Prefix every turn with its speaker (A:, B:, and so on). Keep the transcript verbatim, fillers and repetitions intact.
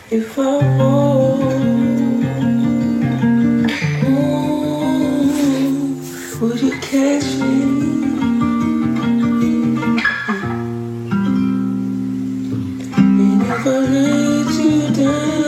A: If I fall, ooh, would you catch me? And if I let you down,